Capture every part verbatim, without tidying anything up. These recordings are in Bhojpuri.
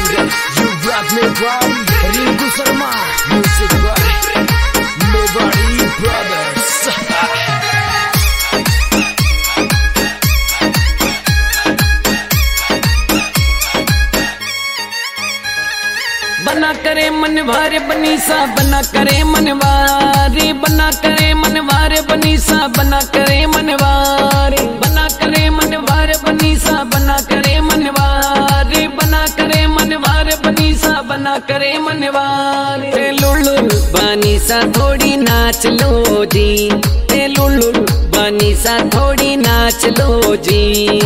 You rock me from Rinku Sharma, music by Mewari Brothers. बना करे मनवारे बनीसा, बना करे मनवारे, बना करे मनवारे बनीसा, बना करे मनवारे, बना करे मनवारे बनीसा, बना करे मनवारे, बना करे मनवारे बनीसा, बना करे मनवारे। ते लुल्लु बनीसा थोड़ी नाच लो जी, ते लुल्लु बनीसा थोड़ी नाच लो जी।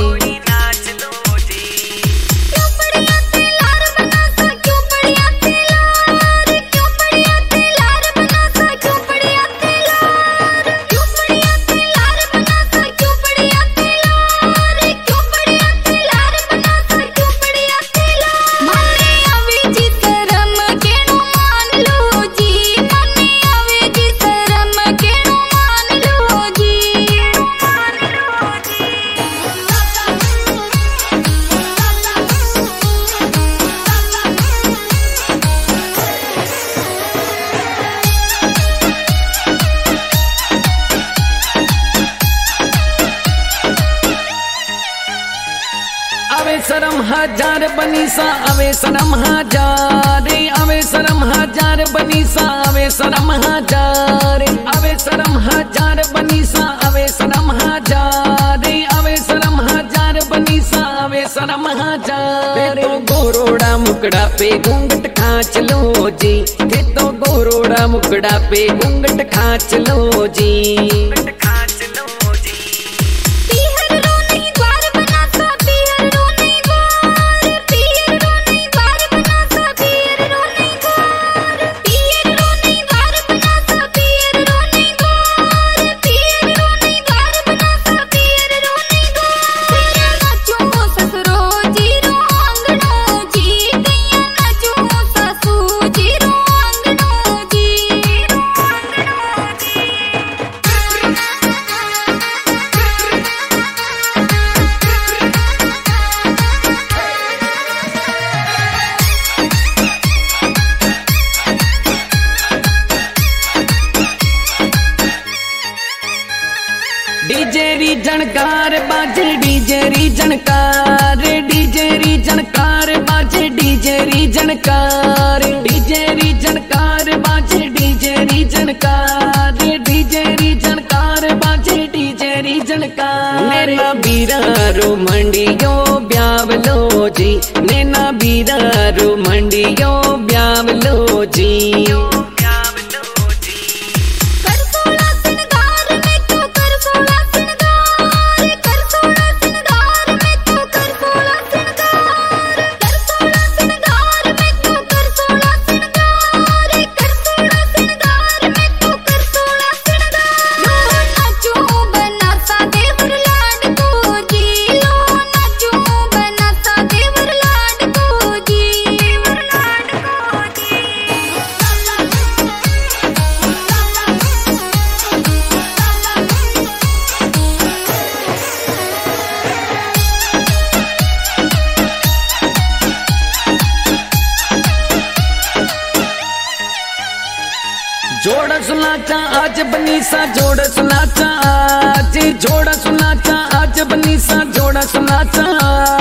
अवे शरम हजार बनीसा, अवे शरम हजार, अवे शरम हजार बनीसा, अवे शरम हजार, अवे शरम हजार बनीसा, अवे शरम हजार, अवे शरम हजार बनीसा, अवे शरम हजार। तो गोरोड़ा मुकड़ा पे घूंघट खांच लो जी, तो गोरोड़ा मुकड़ा पे घूंघट खांच लो जी। डीजे री जनकार बाजे, डीजे री जनकार, डीजे री जनकार बाजे, डीजे री जनकार, डीजे री जनकार बाजे, डीजे री जनकार, डीजे री जनकार बाजे, डीजे री जनकार। नैना बीरा रो मंडियो ब्यावलो जी, नैना बीरा रो मंडियो ब्यावलो जी। जोड़ा सुनाचा आज बनीसा, जोड़ा सुनाचा आज, जोड़ा सुनाचा आज बनीसा, जोड़ा सुनाचा।